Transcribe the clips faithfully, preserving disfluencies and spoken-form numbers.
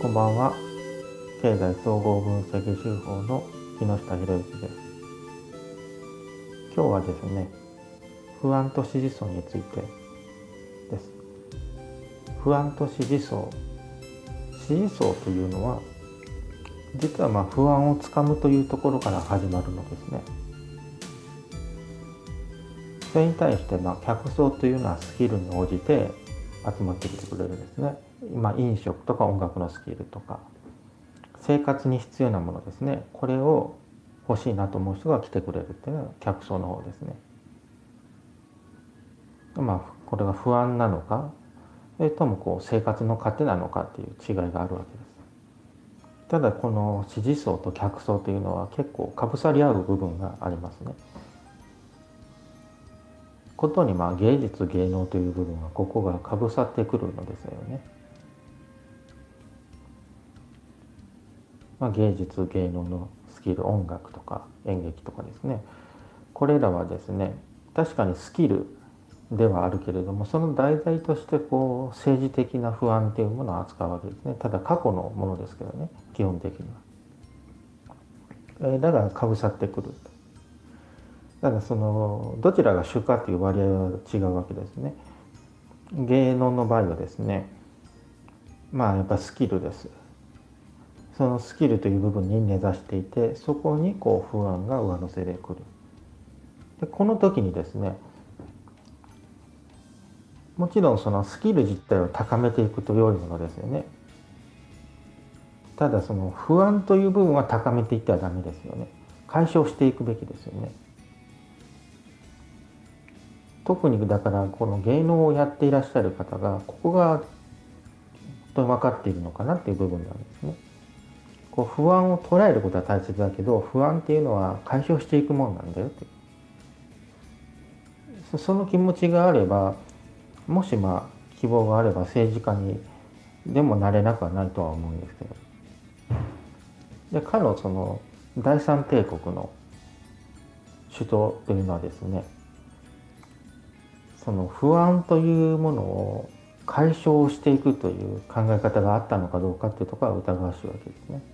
こんばんは。経済総合分析手法の木下博之です。今日はですね、不安と支持層についてです。不安と支持層。支持層というのは、実はまあ不安をつかむというところから始まるのですね。それに対してまあ客層というのはスキルに応じて集まってきてくれるんですね。まあ、飲食とか音楽のスキルとか生活に必要なものですね。これを欲しいなと思う人が来てくれるっていうのは客層の方ですね。まあこれが不安なのか、それともこう生活の糧なのかっていう違いがあるわけです。ただこの支持層と客層というのは結構かぶさり合う部分がありますね。ことにまあ芸術芸能という部分がここがかぶさってくるのですよね。まあ、芸術芸能のスキル、音楽とか演劇とかですね、これらはですね、確かにスキルではあるけれども、その題材としてこう政治的な不安というものを扱うわけですね。ただ過去のものですけどね、基本的には。えー、だからかぶさってくる。だからそのどちらが主かという割合は違うわけですね。芸能の場合はですね、まあやっぱスキルです。そのスキルという部分に根ざしていて、そこにこう不安が上乗せでくる。でこの時にですね、もちろんそのスキル自体を高めていくと良いものですよね。ただその不安という部分は高めていってはダメですよね。解消していくべきですよね。特にだからこの芸能をやっていらっしゃる方がここがと分かっているのかなっていう部分なんですね。こう不安を捉えることは大切だけど、不安っていうのは解消していくものなんだよって。その気持ちがあれば、もしまあ希望があれば政治家にでもなれなくはないとは思うんですけど、で彼のその第三帝国の首都というのはですね、その不安というものを解消していくという考え方があったのかどうかというところは疑わしいわけですね。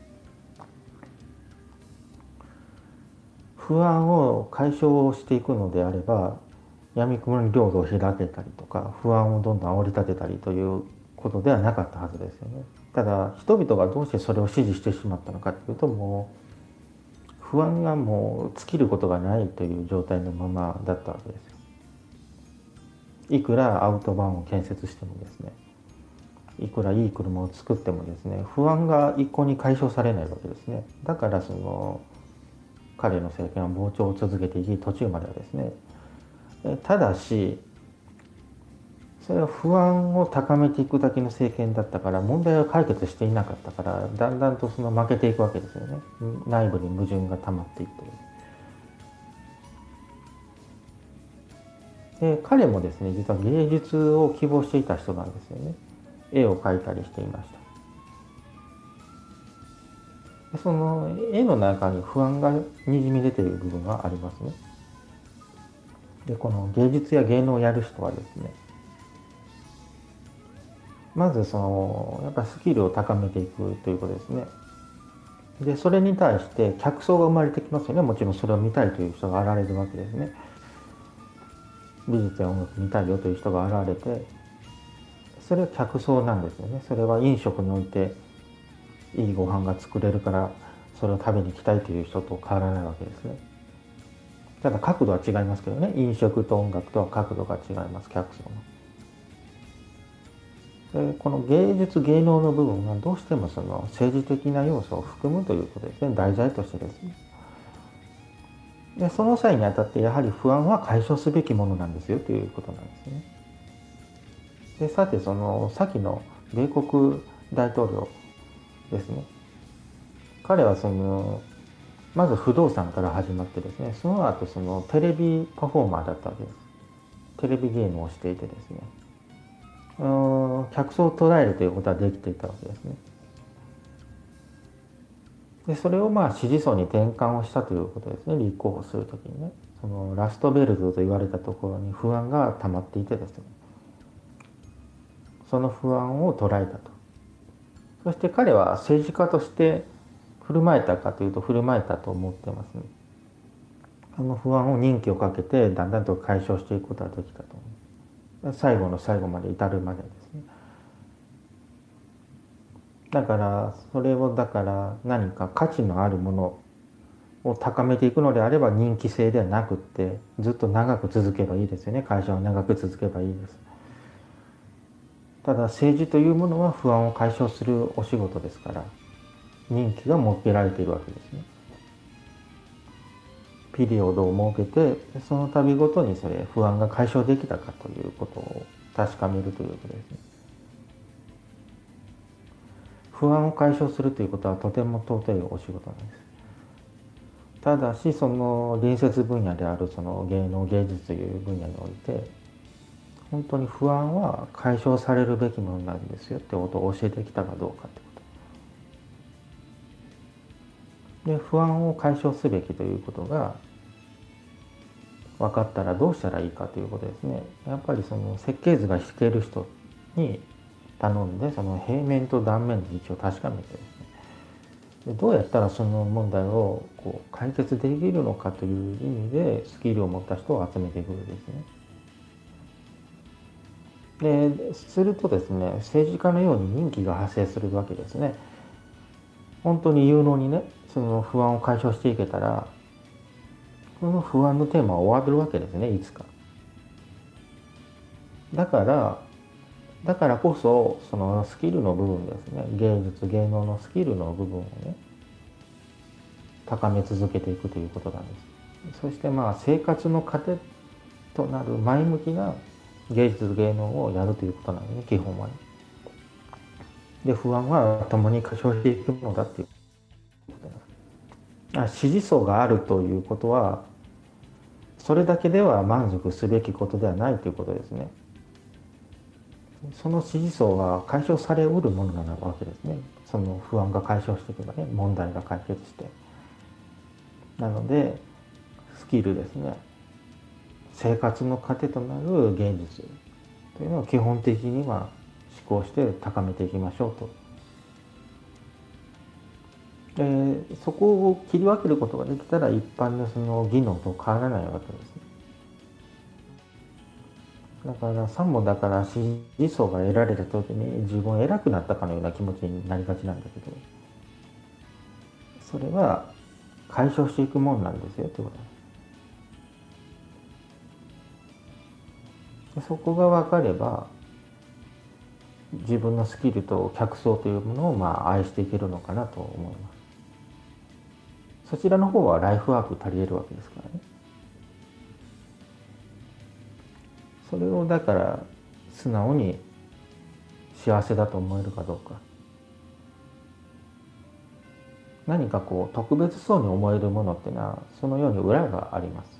不安を解消していくのであれば、闇雲に領土を開けたりとか、不安をどんどん煽り立てたりということではなかったはずですよね。ただ人々がどうしてそれを支持してしまったのかというと、もう不安がもう尽きることがないという状態のままだったわけですよ。いくらアウトバーンを建設してもですね、いくらいい車を作ってもですね、不安が一向に解消されないわけですね。だからその彼の政権は膨張を続けていき、途中まではですね、ただしそれは不安を高めていくだけの政権だったから、問題は解決していなかったから、だんだんとその負けていくわけですよね。内部に矛盾が溜まっていって、で彼もですね、実は芸術を希望していた人なんですよね。絵を描いたりしていました。でその絵の中に不安がにじみ出ている部分がありますね。でこの芸術や芸能をやる人はですね、まずそのやっぱりスキルを高めていくということですね。でそれに対して客層が生まれてきますよね。もちろんそれを見たいという人が現れるわけですね。美術や音楽見たいよという人が現れて、それは客層なんですよね。それは飲食においていいご飯が作れるからそれを食べに行きたいという人と変わらないわけですね。ただ角度は違いますけどね。飲食と音楽とは角度が違います、客層の。でこの芸術芸能の部分はどうしてもその政治的な要素を含むということですね。題材としてですね。でその際にあたってやはり不安は解消すべきものなんですよということなんですね。でさてその先の米国大統領ですね。彼はそのまず不動産から始まってですね、その後そのテレビパフォーマーだったわけです。テレビ芸能をしていてですね、客層を捉えるということはできていたわけですね。でそれをまあ支持層に転換をしたということですね。立候補するときにね、そのラストベルトと言われたところに不安が溜まっていてですね、その不安を捉えたと。 そして彼は政治家として振る舞えたかというと振る舞えたと思ってますね。あの不安を任期をかけてだんだんと解消していくことができたと思う。最後の最後まで至るまでですね。だからそれをだから何か価値のあるものを高めていくのであれば人気制ではなくってずっと長く続けばいいですよね。会社を長く続けばいいです。ただ政治というものは不安を解消するお仕事ですから任期が設けられているわけですね。ピリオドを設けてその度ごとにそれ不安が解消できたかということを確かめるということですね。不安を解消するということはとても尊いお仕事なんです。ただしその隣接分野であるその芸能芸術という分野において本当に不安は解消されるべきものなんですよってことを教えてきたかどうかってことで、不安を解消すべきということが分かったらどうしたらいいかということですね。やっぱりその設計図が引ける人に頼んでその平面と断面の位置を確かめてですね、でどうやったらその問題をこう解決できるのかという意味でスキルを持った人を集めていくんですね。でするとですね、政治家のように任期が発生するわけですね。本当に有能にね、その不安を解消していけたら、この不安のテーマは終わるわけですね、いつか。だから、だからこそ、そのスキルの部分ですね、芸術、芸能のスキルの部分をね、高め続けていくということなんです。そしてまあ、生活の糧となる前向きな芸術芸能をやるということなんですね、基本はね。で、不安は共に解消していくものだっていうことなんです。支持層があるということは、それだけでは満足すべきことではないということですね。その支持層は解消されうるものなわけですね。その不安が解消していけばね、問題が解決して。なので、スキルですね。生活の糧となる芸術というのは基本的には思考して高めていきましょうと。でそこを切り分けることができたら一般のその技能と変わらないわけですね。だからさもだから支持層が得られた時に自分偉くなったかのような気持ちになりがちなんだけど、それは解消していくもんなんですよってことです。そこが分かれば自分のスキルと客層というものをまあ愛していけるのかなと思います。そちらの方はライフワーク足り得るわけですからね。それをだから素直に幸せだと思えるかどうか。何かこう特別そうに思えるものっていうのはそのように裏があります。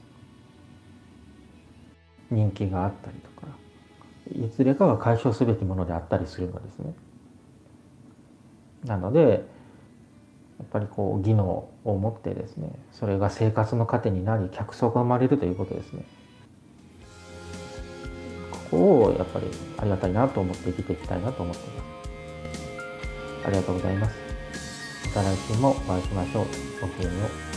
人気があったりとか、いずれかは解消すべきものであったりするのですね。なのでやっぱりこう技能を持ってですね、それが生活の糧になり客層が生まれるということですね。ここをやっぱりありがたいなと思って生きていきたいなと思っています。ありがとうございます。また来週もお会いしましょう。ごきげんよう。